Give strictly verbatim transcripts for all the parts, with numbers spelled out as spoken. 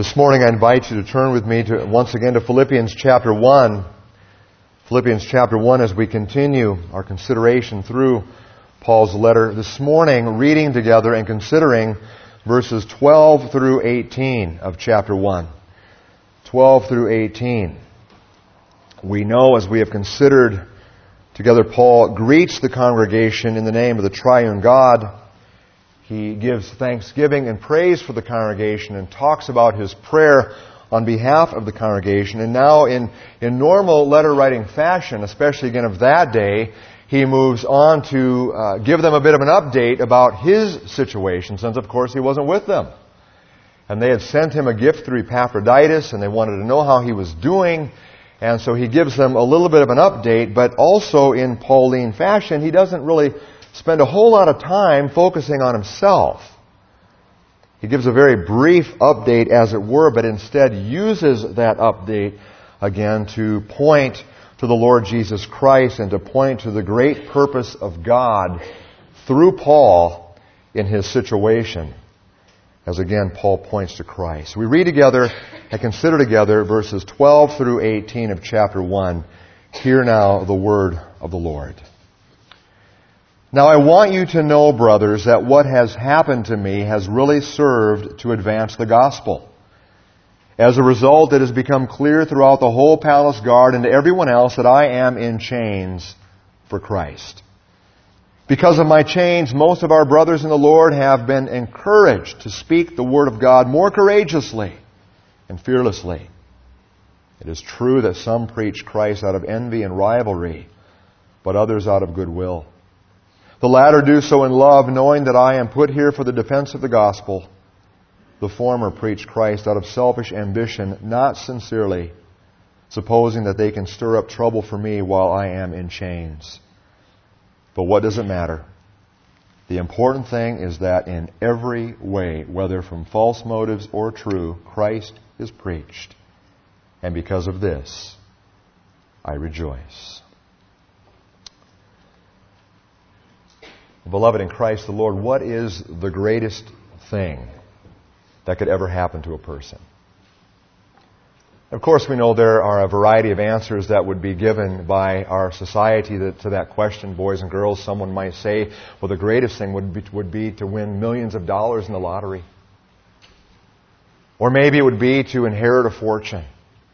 This morning I invite you to turn with me to once again to Philippians chapter one. Philippians chapter one as we continue our consideration through Paul's letter. This morning, reading together and considering verses twelve through eighteen of chapter one. twelve through eighteen. We know as we have considered together, Paul greets the congregation in the name of the triune God. He gives thanksgiving and praise for the congregation and talks about his prayer on behalf of the congregation. And now in, in normal letter writing fashion, especially again of that day, he moves on to uh, give them a bit of an update about his situation, since of course he wasn't with them. And they had sent him a gift through Epaphroditus, and they wanted to know how he was doing. And so he gives them a little bit of an update, but also in Pauline fashion, he doesn't really spend a whole lot of time focusing on himself. He gives a very brief update, as it were, but instead uses that update again to point to the Lord Jesus Christ and to point to the great purpose of God through Paul in his situation. As again, Paul points to Christ. We read together and consider together verses twelve through eighteen of chapter one. Hear now the word of the Lord. Now I want you to know, brothers, that what has happened to me has really served to advance the gospel. As a result, it has become clear throughout the whole palace guard and to everyone else that I am in chains for Christ. Because of my chains, most of our brothers in the Lord have been encouraged to speak the word of God more courageously and fearlessly. It is true that some preach Christ out of envy and rivalry, but others out of goodwill. The latter do so in love, knowing that I am put here for the defense of the gospel. The former preach Christ out of selfish ambition, not sincerely, supposing that they can stir up trouble for me while I am in chains. But what does it matter? The important thing is that in every way, whether from false motives or true, Christ is preached. And because of this, I rejoice. Beloved in Christ the Lord, what is the greatest thing that could ever happen to a person? Of course, we know there are a variety of answers that would be given by our society to that question, boys and girls. Someone might say, well, the greatest thing would be, would be to win millions of dollars in the lottery. Or maybe it would be to inherit a fortune.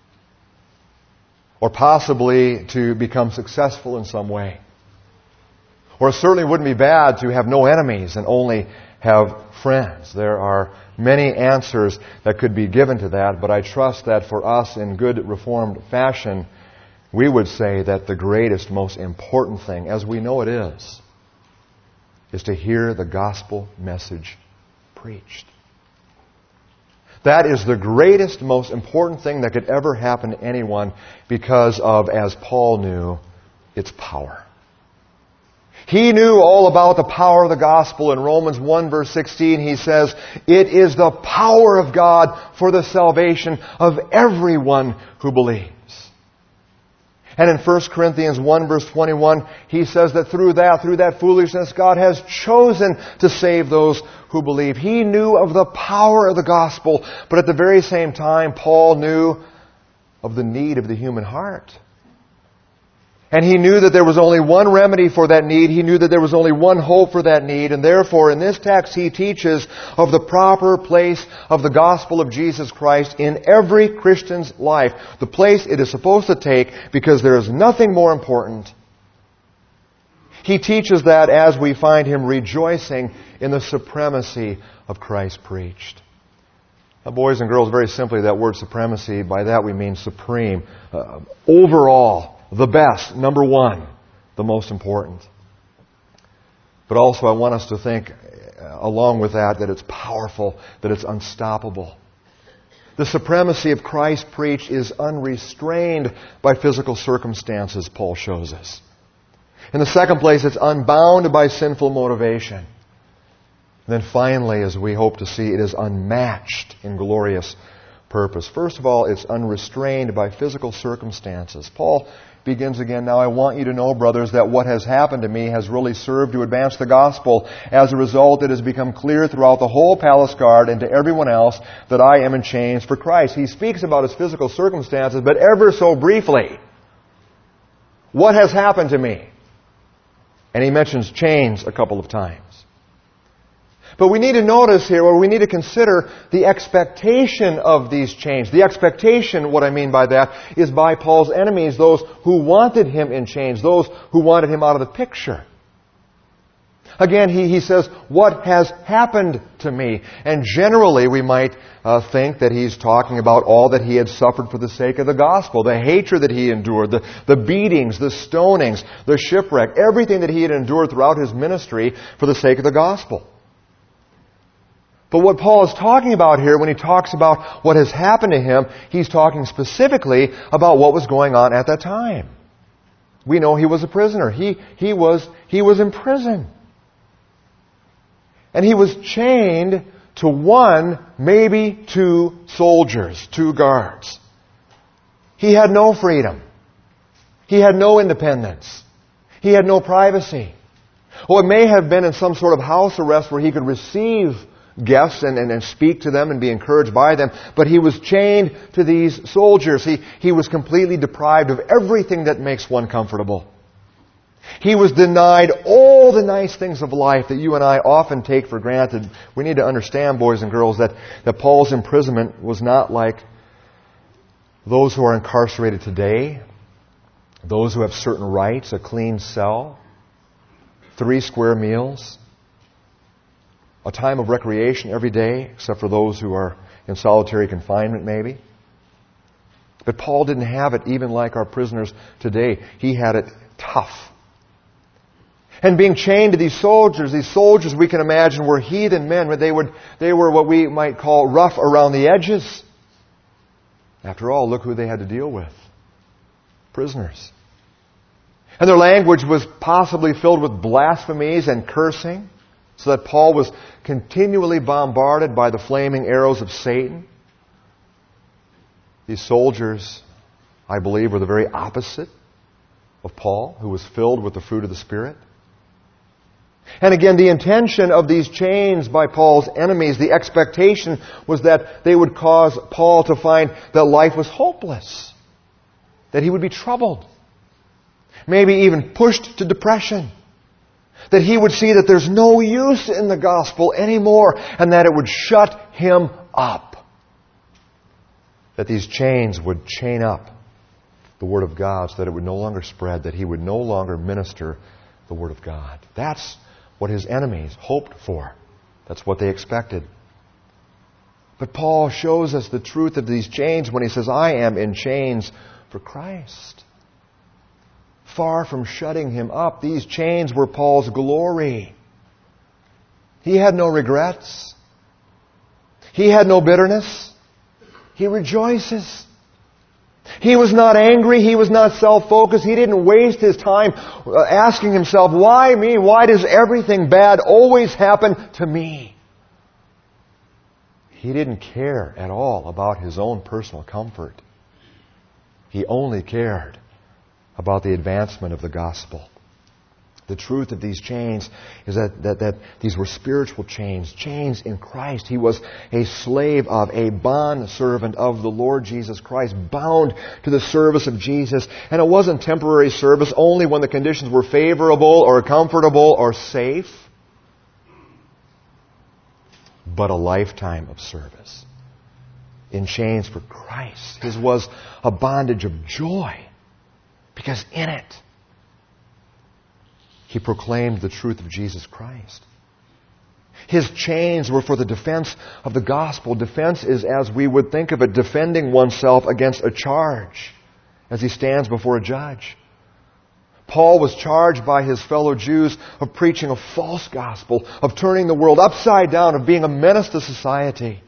Or possibly to become successful in some way. Or it certainly wouldn't be bad to have no enemies and only have friends. There are many answers that could be given to that, but I trust that for us in good Reformed fashion, we would say that the greatest, most important thing, as we know it is, is to hear the gospel message preached. That is the greatest, most important thing that could ever happen to anyone because of, as Paul knew, its power. He knew all about the power of the gospel. In Romans one verse sixteen, he says, it is the power of God for the salvation of everyone who believes. And in First Corinthians one verse twenty-one, he says that through that, through that foolishness, God has chosen to save those who believe. He knew of the power of the gospel, but at the very same time, Paul knew of the need of the human heart. And he knew that there was only one remedy for that need. He knew that there was only one hope for that need. And therefore, in this text, he teaches of the proper place of the gospel of Jesus Christ in every Christian's life. The place it is supposed to take, because there is nothing more important. He teaches that as we find him rejoicing in the supremacy of Christ preached. Now, boys and girls, very simply, that word supremacy, by that we mean supreme, uh, overall. The best, number one, the most important. But also I want us to think, along with that, that it's powerful, that it's unstoppable. The supremacy of Christ preached is unrestrained by physical circumstances, Paul shows us. In the second place, it's unbound by sinful motivation. And then finally, as we hope to see, it is unmatched in glorious purpose. First of all, it's unrestrained by physical circumstances. Paul begins again, "Now I want you to know, brothers, that what has happened to me has really served to advance the gospel. As a result, it has become clear throughout the whole palace guard and to everyone else that I am in chains for Christ." He speaks about his physical circumstances, but ever so briefly. What has happened to me? And he mentions chains a couple of times. But we need to notice here, or we need to consider the expectation of these chains. The expectation, what I mean by that, is by Paul's enemies, those who wanted him in chains, those who wanted him out of the picture. Again, he, he says, "What has happened to me?" And generally we might uh, think that he's talking about all that he had suffered for the sake of the gospel. The hatred that he endured, the, the beatings, the stonings, the shipwreck, everything that he had endured throughout his ministry for the sake of the gospel. But what Paul is talking about here, when he talks about what has happened to him, he's talking specifically about what was going on at that time. We know he was a prisoner. He, he was, he was in prison. And he was chained to one, maybe two soldiers, two guards. He had no freedom. He had no independence. He had no privacy. Well, it may have been in some sort of house arrest where he could receive guests and, and, and speak to them and be encouraged by them, but he was chained to these soldiers. He, he was completely deprived of everything that makes one comfortable. He was denied all the nice things of life that you and I often take for granted. We need to understand, boys and girls, that, that Paul's imprisonment was not like those who are incarcerated today, those who have certain rights, a clean cell, three square meals, a time of recreation every day, except for those who are in solitary confinement maybe. But Paul didn't have it even like our prisoners today. He had it tough. And being chained to these soldiers, these soldiers we can imagine were heathen men, but they would they were what we might call rough around the edges. After all, look who they had to deal with. Prisoners. And their language was possibly filled with blasphemies and cursing, so that Paul was continually bombarded by the flaming arrows of Satan. These soldiers, I believe, were the very opposite of Paul, who was filled with the fruit of the Spirit. And again, the intention of these chains by Paul's enemies, the expectation was that they would cause Paul to find that life was hopeless, that he would be troubled, maybe even pushed to depression, that he would see that there's no use in the gospel anymore, and that it would shut him up, that these chains would chain up the Word of God so that it would no longer spread, that he would no longer minister the Word of God. That's what his enemies hoped for. That's what they expected. But Paul shows us the truth of these chains when he says, "I am in chains for Christ." Far from shutting him up, these chains were Paul's glory. He had no regrets. He had no bitterness. He rejoices. He was not angry. He was not self-focused. He didn't waste his time asking himself, "Why me? Why does everything bad always happen to me?" He didn't care at all about his own personal comfort. He only cared about the advancement of the gospel. The truth of these chains is that, that, that these were spiritual chains, chains in Christ. He was a slave of, a bond servant of the Lord Jesus Christ, bound to the service of Jesus. And it wasn't temporary service only when the conditions were favorable or comfortable or safe, but a lifetime of service. In chains for Christ. His was a bondage of joy, because in it, he proclaimed the truth of Jesus Christ. His chains were for the defense of the gospel. Defense is, as we would think of it, defending oneself against a charge as he stands before a judge. Paul was charged by his fellow Jews of preaching a false gospel, of turning the world upside down, of being a menace to society.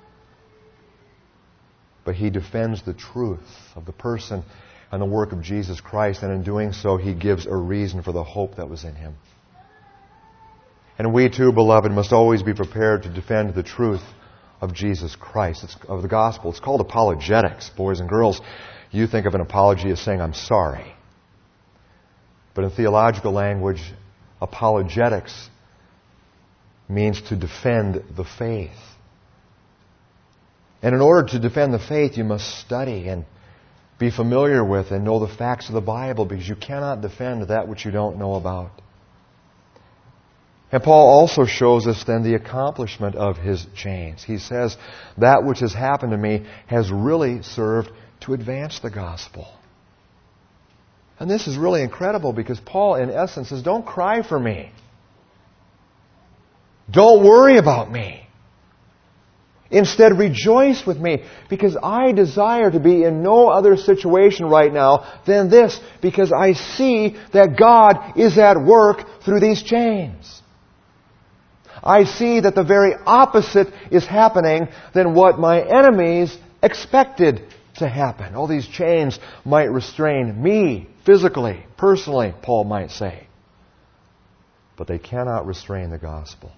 But he defends the truth of the person and the work of Jesus Christ, and in doing so, he gives a reason for the hope that was in him. And we too, beloved, must always be prepared to defend the truth of Jesus Christ, it's, of the gospel. It's called apologetics, boys and girls. You think of an apology as saying, "I'm sorry." But in theological language, apologetics means to defend the faith. And in order to defend the faith, you must study and be familiar with and know the facts of the Bible, because you cannot defend that which you don't know about. And Paul also shows us then the accomplishment of his chains. He says, that which has happened to me has really served to advance the gospel. And this is really incredible, because Paul, in essence, says, don't cry for me. Don't worry about me. Instead, rejoice with me, because I desire to be in no other situation right now than this, because I see that God is at work through these chains. I see that the very opposite is happening than what my enemies expected to happen. All these chains might restrain me physically, personally, Paul might say. But they cannot restrain the gospel.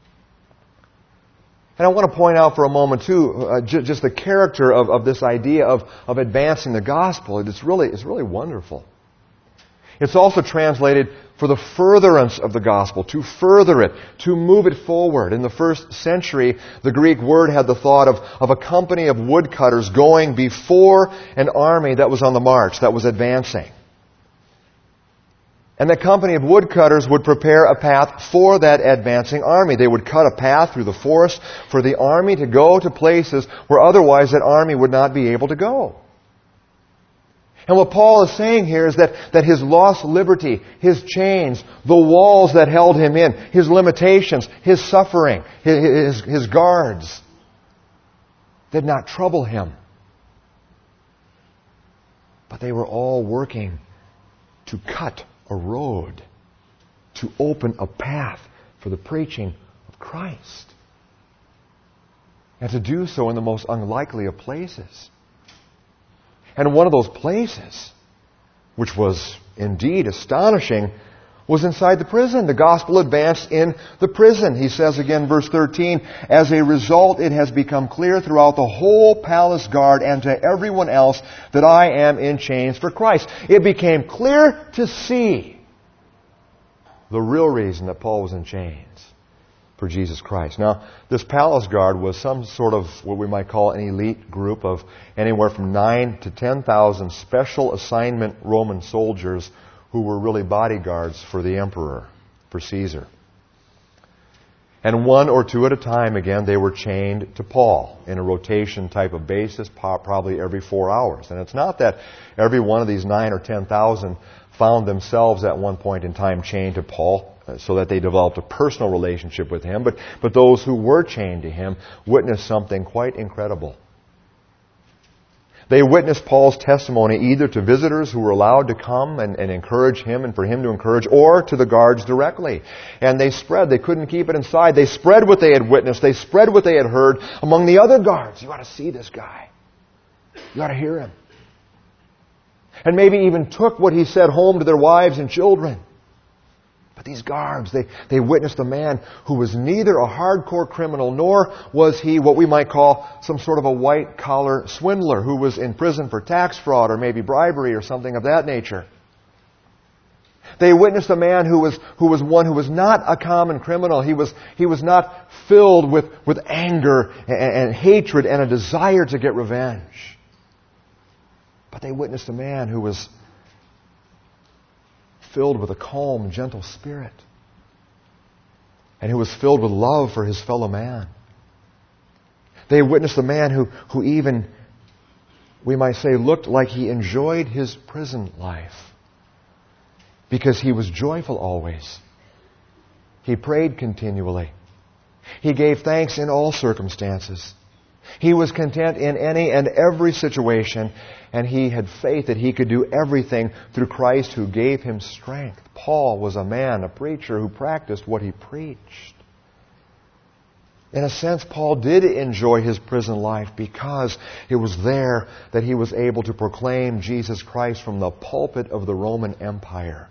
And I want to point out for a moment, too, uh, j- just the character of, of this idea of, of advancing the gospel. It's really, it's really wonderful. It's also translated for the furtherance of the gospel, to further it, to move it forward. In the first century, the Greek word had the thought of, of a company of woodcutters going before an army that was on the march, that was advancing. And the company of woodcutters would prepare a path for that advancing army. They would cut a path through the forest for the army to go to places where otherwise that army would not be able to go. And what Paul is saying here is that, that his lost liberty, his chains, the walls that held him in, his limitations, his suffering, his, his, his guards, did not trouble him. But they were all working to cut a road, to open a path for the preaching of Christ. And to do so in the most unlikely of places. And one of those places, which was indeed astonishing, was inside the prison. The gospel advanced in the prison. He says again, verse thirteen, as a result, it has become clear throughout the whole palace guard and to everyone else that I am in chains for Christ. It became clear to see the real reason that Paul was in chains for Jesus Christ. Now, this palace guard was some sort of what we might call an elite group of anywhere from nine to ten thousand special assignment Roman soldiers who were really bodyguards for the emperor, for Caesar. And one or two at a time, again, they were chained to Paul in a rotation type of basis, probably every four hours. And it's not that every one of these nine or ten thousand found themselves at one point in time chained to Paul, so that they developed a personal relationship with him. But, but those who were chained to him witnessed something quite incredible. They witnessed Paul's testimony either to visitors who were allowed to come and, and encourage him and for him to encourage, or to the guards directly. And they spread. They couldn't keep it inside. They spread what they had witnessed. They spread what they had heard among the other guards. You ought to see this guy. You ought to hear him. And maybe even took what he said home to their wives and children. But these guards, they, they witnessed a man who was neither a hardcore criminal, nor was he what we might call some sort of a white-collar swindler who was in prison for tax fraud or maybe bribery or something of that nature. They witnessed a man who was, who was one who was not a common criminal. He was, he was not filled with, with anger and, and hatred and a desire to get revenge. But they witnessed a man who was filled with a calm, gentle spirit, and who was filled with love for his fellow man. They witnessed a man who, who even, we might say, looked like he enjoyed his prison life because he was joyful always. He prayed continually. He gave thanks in all circumstances. He was content in any and every situation, and he had faith that he could do everything through Christ who gave him strength. Paul was a man, a preacher, who practiced what he preached. In a sense, Paul did enjoy his prison life because it was there that he was able to proclaim Jesus Christ from the pulpit of the Roman Empire,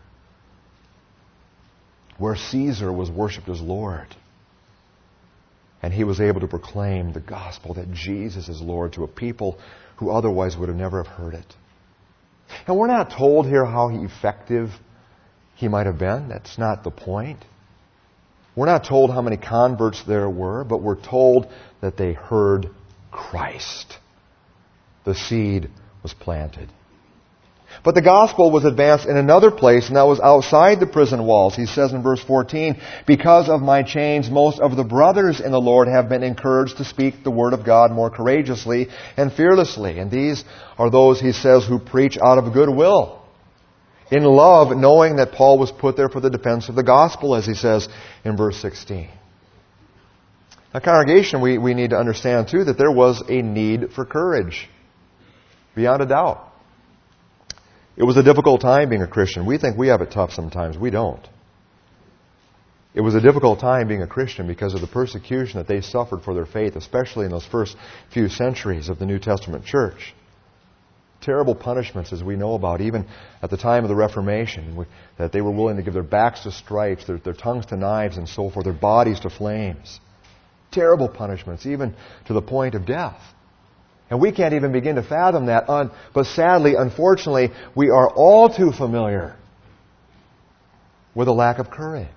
where Caesar was worshipped as Lord. And he was able to proclaim the gospel that Jesus is Lord to a people who otherwise would have never have heard it. And we're not told here how effective he might have been. That's not the point. We're not told how many converts there were, but we're told that they heard Christ. The seed was planted. But the gospel was advanced in another place, and that was outside the prison walls. He says in verse fourteen, "Because of my chains, most of the brothers in the Lord have been encouraged to speak the word of God more courageously and fearlessly." And these are those, he says, who preach out of goodwill, in love, knowing that Paul was put there for the defense of the gospel, as he says in verse sixteen. Now, congregation, we, we need to understand, too, that there was a need for courage, beyond a doubt. It was a difficult time being a Christian. We think we have it tough sometimes. We don't. It was a difficult time being a Christian because of the persecution that they suffered for their faith, especially in those first few centuries of the New Testament church. Terrible punishments, as we know about, even at the time of the Reformation, that they were willing to give their backs to stripes, their, their tongues to knives, and so forth, their bodies to flames. Terrible punishments, even to the point of death. And we can't even begin to fathom that. But sadly, unfortunately, we are all too familiar with a lack of courage.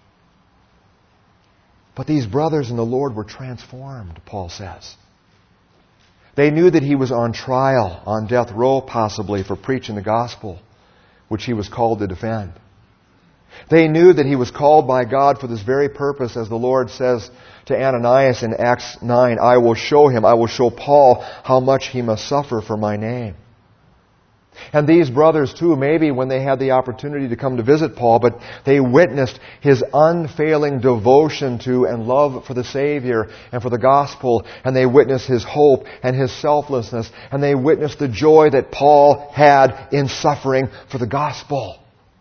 But these brothers in the Lord were transformed, Paul says. They knew that he was on trial, on death row possibly, for preaching the gospel, which he was called to defend. They knew that he was called by God for this very purpose, as the Lord says to Ananias in Acts nine, "I will show him, I will show Paul how much he must suffer for my name." And these brothers too, maybe when they had the opportunity to come to visit Paul, but they witnessed his unfailing devotion to and love for the Savior and for the gospel, and they witnessed his hope and his selflessness, and they witnessed the joy that Paul had in suffering for the gospel.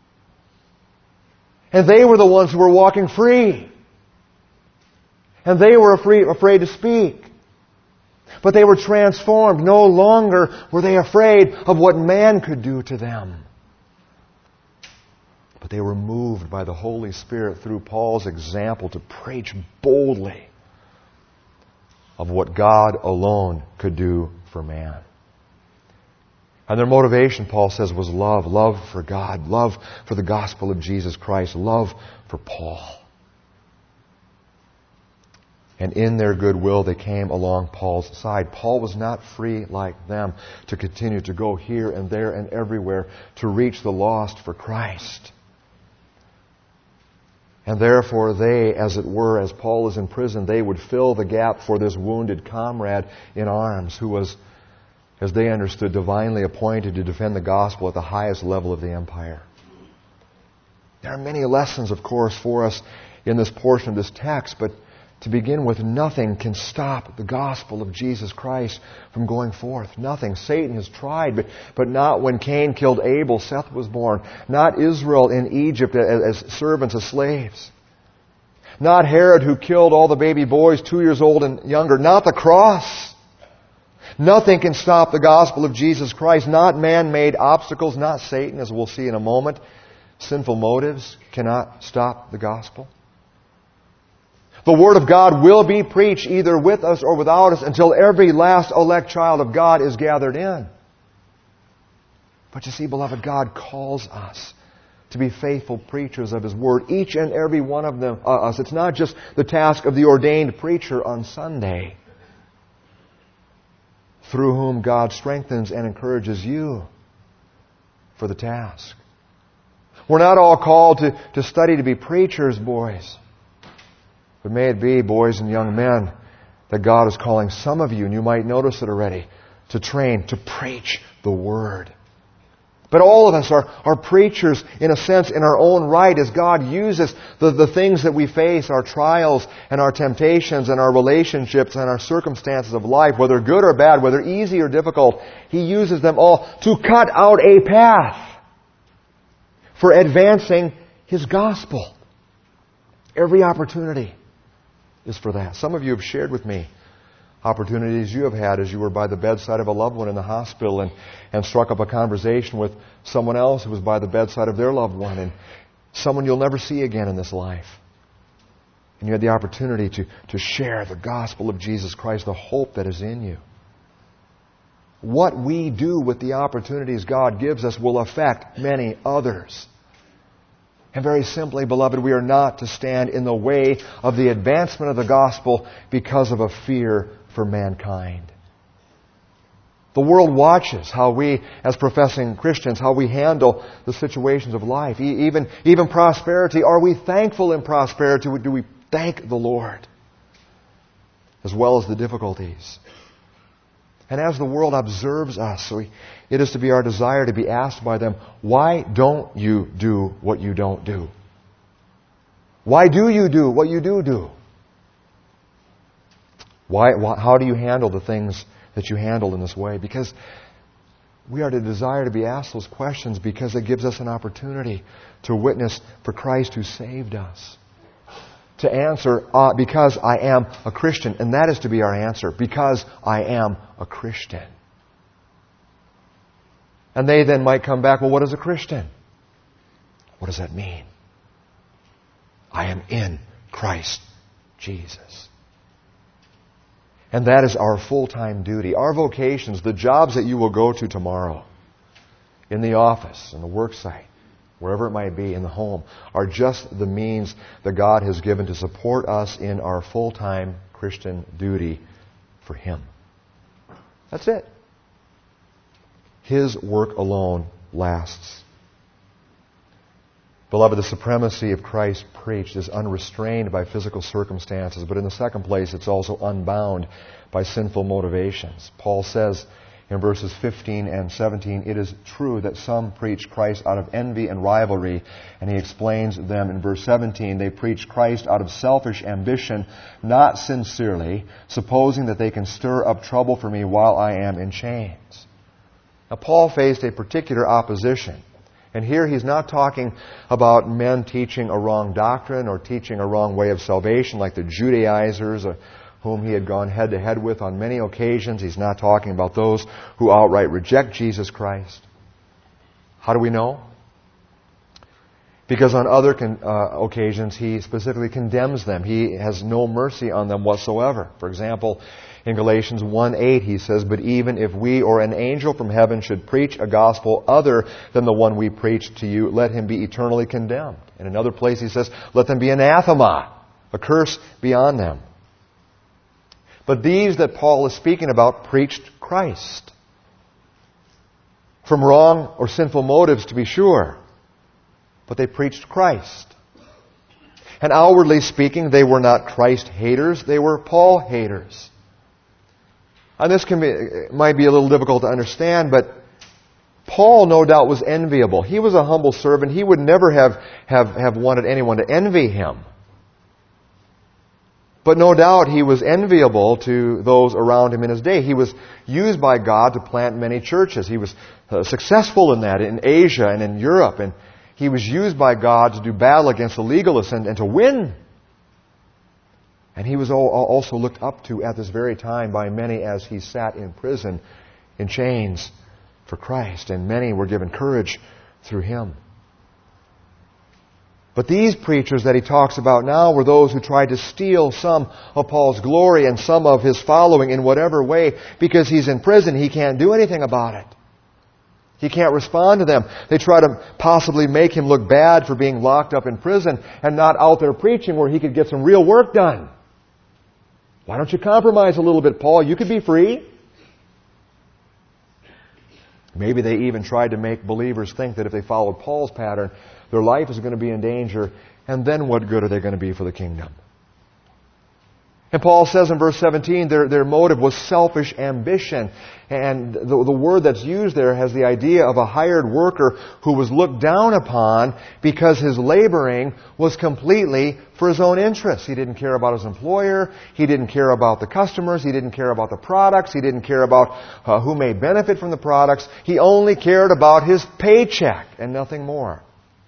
And they were the ones who were walking free. And they were afraid, afraid to speak. But they were transformed. No longer were they afraid of what man could do to them. But they were moved by the Holy Spirit through Paul's example to preach boldly of what God alone could do for man. And their motivation, Paul says, was love. Love for God. Love for the gospel of Jesus Christ. Love for Paul. And in their goodwill, they came along Paul's side. Paul was not free like them to continue to go here and there and everywhere to reach the lost for Christ. And therefore they, as it were, as Paul is in prison, they would fill the gap for this wounded comrade in arms who was, as they understood, divinely appointed to defend the gospel at the highest level of the empire. There are many lessons, of course, for us in this portion of this text, but to begin with, nothing can stop the gospel of Jesus Christ from going forth. Nothing. Satan has tried, but, but not when Cain killed Abel, Seth was born. Not Israel in Egypt as, as servants, as slaves. Not Herod who killed all the baby boys two years old and younger. Not the cross. Nothing can stop the gospel of Jesus Christ. Not man-made obstacles. Not Satan, as we'll see in a moment. Sinful motives cannot stop the gospel. The Word of God will be preached either with us or without us until every last elect child of God is gathered in. But you see, beloved, God calls us to be faithful preachers of His Word, each and every one of them, uh, us. It's not just the task of the ordained preacher on Sunday, through whom God strengthens and encourages you for the task. We're not all called to, to study to be preachers, boys. But may it be, boys and young men, that God is calling some of you, and you might notice it already, to train, to preach the Word. But all of us are, are preachers, in a sense, in our own right, as God uses the, the things that we face, our trials and our temptations and our relationships and our circumstances of life, whether good or bad, whether easy or difficult. He uses them all to cut out a path for advancing His gospel. Every opportunity is for that. Some of you have shared with me opportunities you have had as you were by the bedside of a loved one in the hospital and, and struck up a conversation with someone else who was by the bedside of their loved one, and someone you'll never see again in this life. And you had the opportunity to, to share the gospel of Jesus Christ, the hope that is in you. What we do with the opportunities God gives us will affect many others. And very simply, beloved, we are not to stand in the way of the advancement of the gospel because of a fear for mankind. The world watches how we, as professing Christians, how we handle the situations of life. E- even, even prosperity. Are we thankful in prosperity? Do we thank the Lord? As well as the difficulties. And as the world observes us, we, it is to be our desire to be asked by them, why don't you do what you don't do? Why do you do what you do do? Why, why, how do you handle the things that you handle in this way? Because we are to desire to be asked those questions because it gives us an opportunity to witness for Christ who saved us. To answer, uh, because I am a Christian. And that is to be our answer. Because I am a Christian. And they then might come back, well, what is a Christian? What does that mean? I am in Christ Jesus. And that is our full-time duty. Our vocations, the jobs that you will go to tomorrow, in the office, in the work site, wherever it might be, in the home, are just the means that God has given to support us in our full-time Christian duty for Him. That's it. His work alone lasts. Beloved, the supremacy of Christ preached is unrestrained by physical circumstances, but in the second place, it's also unbound by sinful motivations. Paul says in verses fifteen and seventeen, it is true that some preach Christ out of envy and rivalry, and he explains them in verse seventeen. They preach Christ out of selfish ambition, not sincerely, supposing that they can stir up trouble for me while I am in chains. Now, Paul faced a particular opposition. And here he's not talking about men teaching a wrong doctrine or teaching a wrong way of salvation like the Judaizers uh, whom he had gone head to head with on many occasions. He's not talking about those who outright reject Jesus Christ. How do we know? Because on other con- uh, occasions he specifically condemns them. He has no mercy on them whatsoever. For example, in Galatians one eight he says, but even if we or an angel from heaven should preach a gospel other than the one we preached to you, let him be eternally condemned. In another place he says, let them be anathema, a curse be on them. But these that Paul is speaking about preached Christ. From wrong or sinful motives, to be sure. But they preached Christ. And outwardly speaking, they were not Christ haters, they were Paul haters. And this can be, might be a little difficult to understand, but Paul no doubt was enviable. He was a humble servant. He would never have, have, have wanted anyone to envy him. But no doubt he was enviable to those around him in his day. He was used by God to plant many churches. He was uh, successful in that in Asia and in Europe. And he was used by God to do battle against the legalists and, and to win. And he was also looked up to at this very time by many as he sat in prison in chains for Christ. And many were given courage through him. But these preachers that he talks about now were those who tried to steal some of Paul's glory and some of his following in whatever way. Because he's in prison, he can't do anything about it. He can't respond to them. They try to possibly make him look bad for being locked up in prison and not out there preaching where he could get some real work done. Why don't you compromise a little bit, Paul? You could be free. Maybe they even tried to make believers think that if they followed Paul's pattern, their life is going to be in danger, and then what good are they going to be for the kingdom? And Paul says in verse seventeen, their, their motive was selfish ambition. And the, the word that's used there has the idea of a hired worker who was looked down upon because his laboring was completely for his own interests. He didn't care about his employer. He didn't care about the customers. He didn't care about the products. He didn't care about uh, who may benefit from the products. He only cared about his paycheck and nothing more.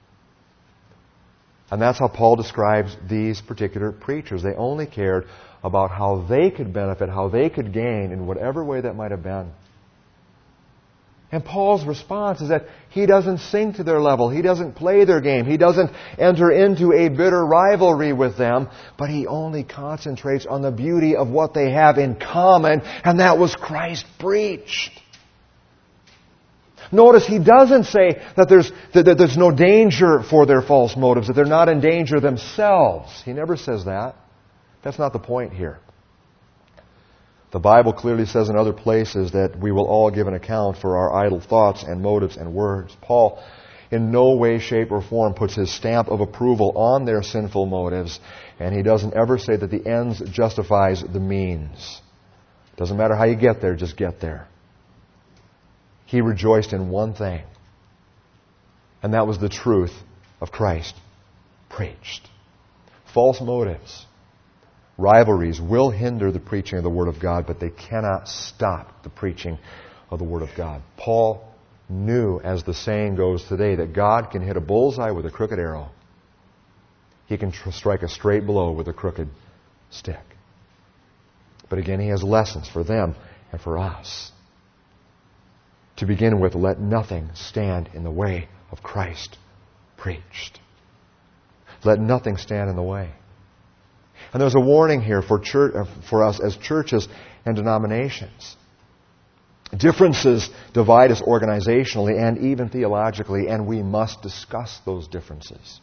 And that's how Paul describes these particular preachers. They only cared about how they could benefit, how they could gain in whatever way that might have been. And Paul's response is that he doesn't sink to their level. He doesn't play their game. He doesn't enter into a bitter rivalry with them, but he only concentrates on the beauty of what they have in common, and that was Christ preached. Notice he doesn't say that there's, that, that there's no danger for their false motives, that they're not in danger themselves. He never says that. That's not the point here. The Bible clearly says in other places that we will all give an account for our idle thoughts and motives and words. Paul in no way, shape, or form puts his stamp of approval on their sinful motives, and he doesn't ever say that the ends justifies the means. Doesn't matter how you get there, just get there. He rejoiced in one thing, and that was the truth of Christ preached. False motives, rivalries will hinder the preaching of the Word of God, but they cannot stop the preaching of the Word of God. Paul knew, as the saying goes today, that God can hit a bullseye with a crooked arrow. He can tr- strike a straight blow with a crooked stick. But again, he has lessons for them and for us. To begin with, let nothing stand in the way of Christ preached. Let nothing stand in the way. And there's a warning here for church, for us as churches and denominations. Differences divide us organizationally and even theologically, and we must discuss those differences.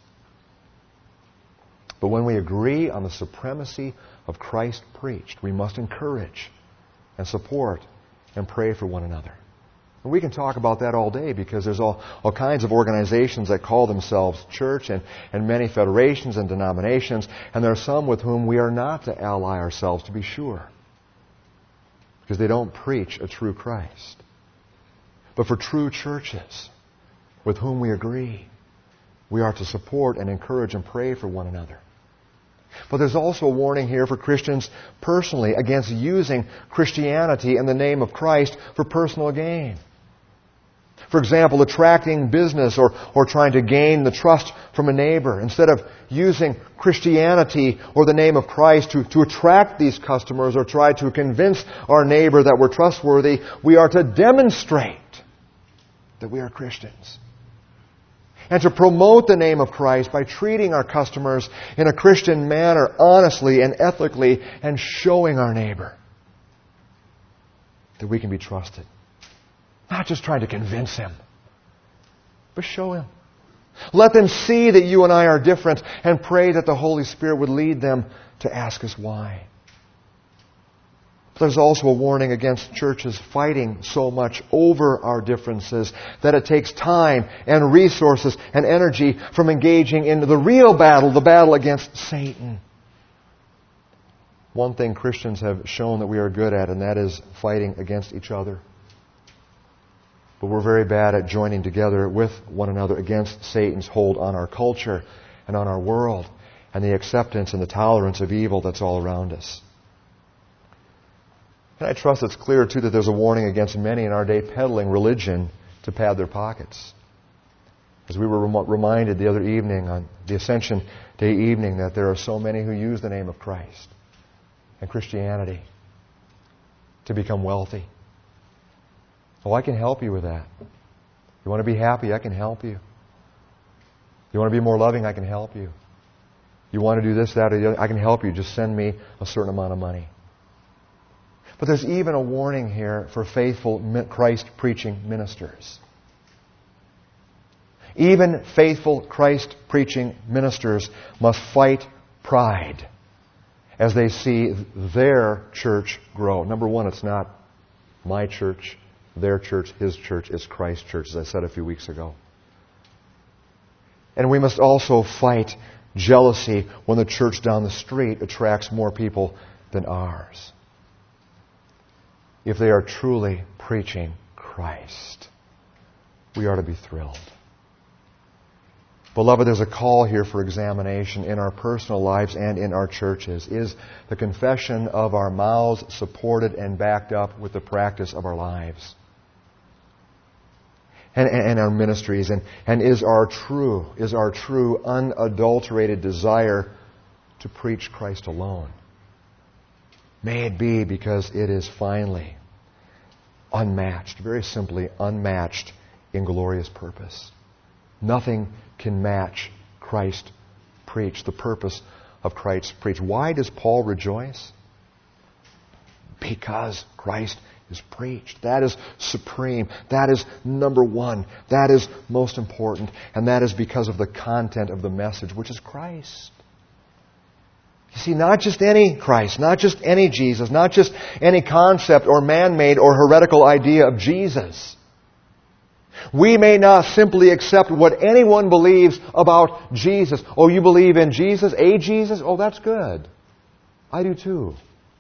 But when we agree on the supremacy of Christ preached, we must encourage and support and pray for one another. And we can talk about that all day because there's all, all kinds of organizations that call themselves church and, and many federations and denominations, and there are some with whom we are not to ally ourselves, to be sure, because they don't preach a true Christ. But for true churches with whom we agree, we are to support and encourage and pray for one another. But there's also a warning here for Christians personally against using Christianity in the name of Christ for personal gain. For example, attracting business or, or trying to gain the trust from a neighbor. Instead of using Christianity or the name of Christ to, to attract these customers or try to convince our neighbor that we're trustworthy, we are to demonstrate that we are Christians. And to promote the name of Christ by treating our customers in a Christian manner, honestly and ethically, and showing our neighbor that we can be trusted. Not just trying to convince him, but show him. Let them see that you and I are different, and pray that the Holy Spirit would lead them to ask us why. There's also a warning against churches fighting so much over our differences that it takes time and resources and energy from engaging in the real battle, the battle against Satan. One thing Christians have shown that we are good at, and that is fighting against each other. But we're very bad at joining together with one another against Satan's hold on our culture and on our world and the acceptance and the tolerance of evil that's all around us. And I trust it's clear, too, that there's a warning against many in our day peddling religion to pad their pockets. As we were rem- reminded the other evening, on the Ascension Day evening, that there are so many who use the name of Christ and Christianity to become wealthy. Oh, I can help you with that. You want to be happy? I can help you. You want to be more loving? I can help you. You want to do this, that, or the other? I can help you. Just send me a certain amount of money. But there's even a warning here for faithful Christ-preaching ministers. Even faithful Christ-preaching ministers must fight pride as they see their church grow. Number one, it's not my church, their church, his church. It's Christ's church, as I said a few weeks ago. And we must also fight jealousy when the church down the street attracts more people than ours. If they are truly preaching Christ, we are to be thrilled. Beloved, there's a call here for examination in our personal lives and in our churches. Is the confession of our mouths supported and backed up with the practice of our lives? And, and our ministries, and, and is our true, is our true unadulterated desire to preach Christ alone? May it be, because it is finally unmatched, very simply unmatched in glorious purpose. Nothing can match Christ preached, the purpose of Christ preached. Why does Paul rejoice? Because Christ is preached. That is supreme. That is number one. That is most important. And that is because of the content of the message, which is Christ. You see, not just any Christ, not just any Jesus, not just any concept or man-made or heretical idea of Jesus. We may not simply accept what anyone believes about Jesus. Oh, you believe in Jesus? A Jesus? Oh, that's good. I do too.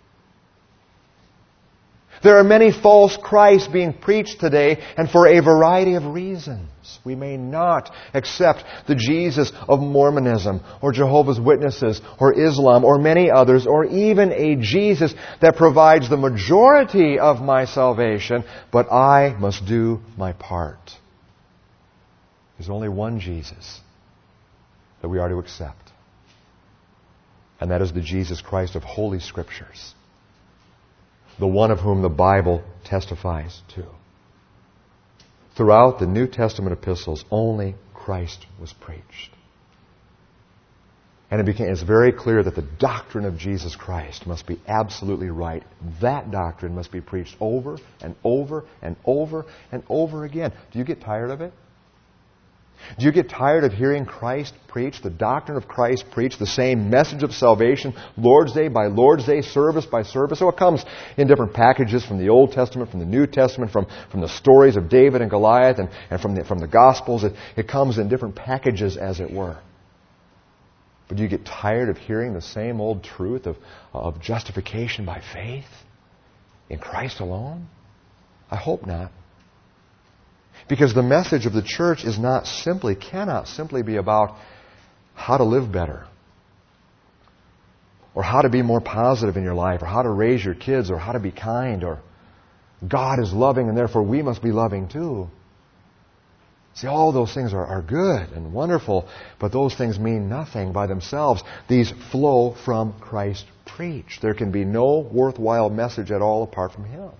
There are many false Christs being preached today, and for a variety of reasons. We may not accept the Jesus of Mormonism, or Jehovah's Witnesses, or Islam, or many others, or even a Jesus that provides the majority of my salvation, but I must do my part. There's only one Jesus that we are to accept, and that is the Jesus Christ of Holy Scriptures. The one of whom the Bible testifies to. Throughout the New Testament epistles, only Christ was preached. And it became, it's very clear that the doctrine of Jesus Christ must be absolutely right. That doctrine must be preached over and over and over and over again. Do you get tired of it? Do you get tired of hearing Christ preach, the doctrine of Christ preach, the same message of salvation, Lord's Day by Lord's Day, service by service? So it comes in different packages from the Old Testament, from the New Testament, from, from the stories of David and Goliath, and, and from, the, from the Gospels. It, it comes in different packages, as it were. But do you get tired of hearing the same old truth of, of justification by faith in Christ alone? I hope not. Because the message of the church is not simply, cannot simply be about how to live better, or how to be more positive in your life, or how to raise your kids, or how to be kind, or God is loving and therefore we must be loving too. See, all those things are, are good and wonderful, but those things mean nothing by themselves. These flow from Christ preached. There can be no worthwhile message at all apart from Him.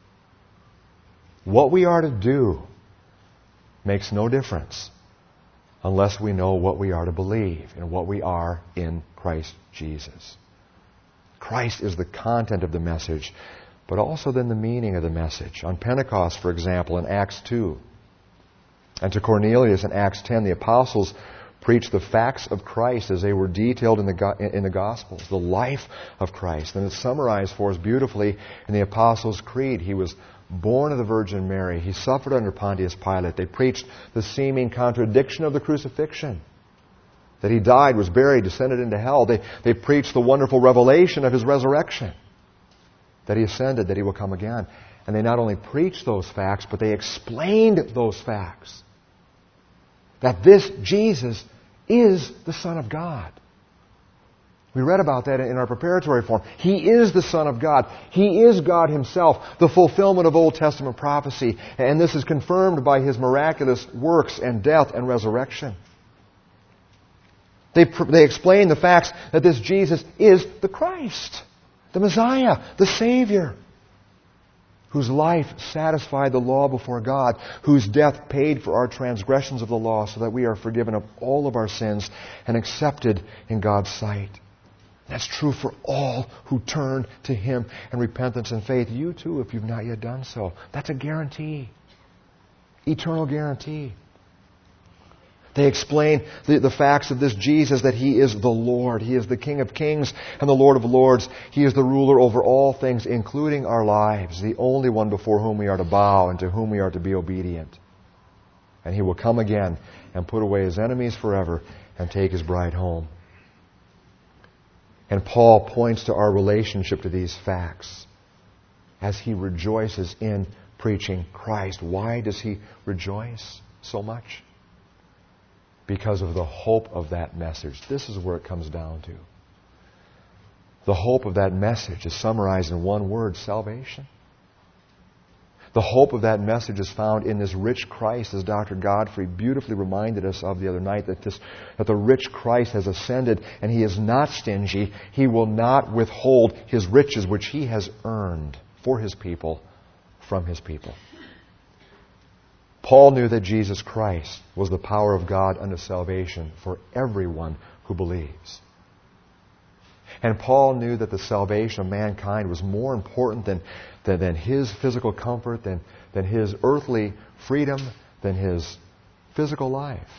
What we are to do makes no difference unless we know what we are to believe and what we are in Christ Jesus. Christ is the content of the message, but also then the meaning of the message. On Pentecost, for example, in Acts two, and to Cornelius in Acts ten, the apostles preached the facts of Christ as they were detailed in the, in the Gospels, the life of Christ. And it's summarized for us beautifully in the Apostles' Creed. He was born of the Virgin Mary. He suffered under Pontius Pilate. They preached the seeming contradiction of the crucifixion. That He died, was buried, descended into hell. They, they preached the wonderful revelation of His resurrection. That He ascended, that He will come again. And they not only preached those facts, but they explained those facts. That this Jesus is the Son of God. We read about that in our preparatory form. He is the Son of God. He is God Himself, the fulfillment of Old Testament prophecy. And this is confirmed by His miraculous works and death and resurrection. They, they explain the facts that this Jesus is the Christ, the Messiah, the Savior, whose life satisfied the law before God, whose death paid for our transgressions of the law so that we are forgiven of all of our sins and accepted in God's sight. That's true for all who turn to Him in repentance and faith. You too, if you've not yet done so. That's a guarantee. Eternal guarantee. They explain the, the facts of this Jesus, that He is the Lord. He is the King of kings and the Lord of lords. He is the ruler over all things, including our lives, the only one before whom we are to bow and to whom we are to be obedient. And He will come again and put away His enemies forever and take His bride home. And Paul points to our relationship to these facts as he rejoices in preaching Christ. Why does he rejoice so much? Because of the hope of that message. This is where it comes down to. The hope of that message is summarized in one word: salvation. The hope of that message is found in this rich Christ, as Doctor Godfrey beautifully reminded us of the other night, that this, that the rich Christ has ascended and He is not stingy. He will not withhold His riches which He has earned for His people from His people. Paul knew that Jesus Christ was the power of God unto salvation for everyone who believes. And Paul knew that the salvation of mankind was more important than, than, than his physical comfort, than, than his earthly freedom, than his physical life.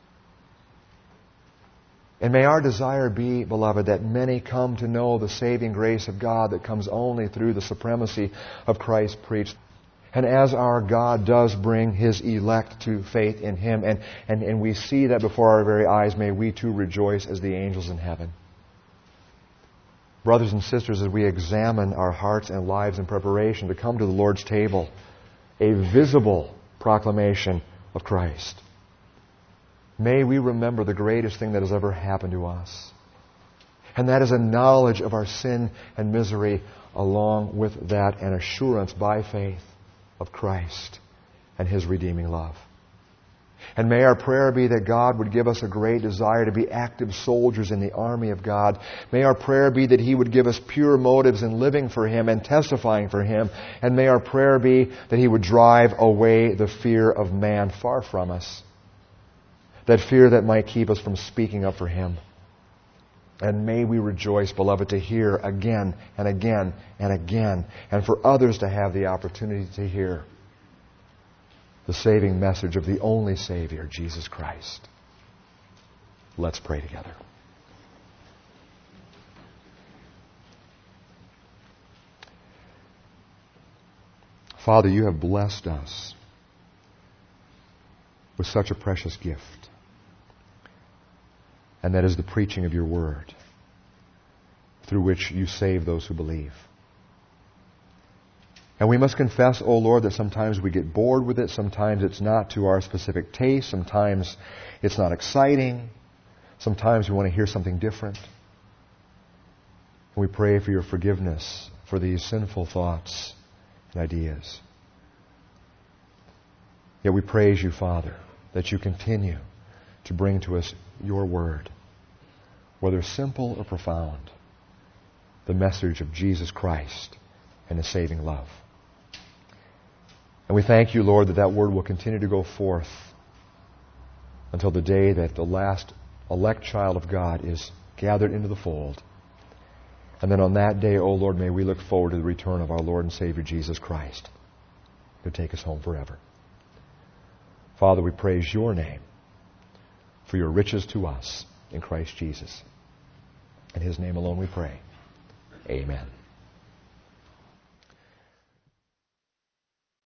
And may our desire be, beloved, that many come to know the saving grace of God that comes only through the supremacy of Christ preached. And as our God does bring His elect to faith in Him, and, and, and we see that before our very eyes, may we too rejoice as the angels in heaven. Brothers and sisters, as we examine our hearts and lives in preparation to come to the Lord's table, a visible proclamation of Christ, may we remember the greatest thing that has ever happened to us. And that is a knowledge of our sin and misery, along with that an assurance by faith of Christ and His redeeming love. And may our prayer be that God would give us a great desire to be active soldiers in the army of God. May our prayer be that He would give us pure motives in living for Him and testifying for Him. And may our prayer be that He would drive away the fear of man far from us. That fear that might keep us from speaking up for Him. And may we rejoice, beloved, to hear again and again and again, and for others to have the opportunity to hear the saving message of the only Savior, Jesus Christ. Let's pray together. Father, You have blessed us with such a precious gift. And that is the preaching of Your Word, through which You save those who believe. And we must confess, O Lord, that sometimes we get bored with it, sometimes it's not to our specific taste, sometimes it's not exciting, sometimes we want to hear something different. And we pray for Your forgiveness for these sinful thoughts and ideas. Yet we praise You, Father, that You continue to bring to us Your Word, whether simple or profound, the message of Jesus Christ and His saving love. And we thank You, Lord, that that Word will continue to go forth until the day that the last elect child of God is gathered into the fold. And then on that day, O Lord, may we look forward to the return of our Lord and Savior Jesus Christ to take us home forever. Father, we praise Your name for Your riches to us in Christ Jesus. In His name alone we pray. Amen.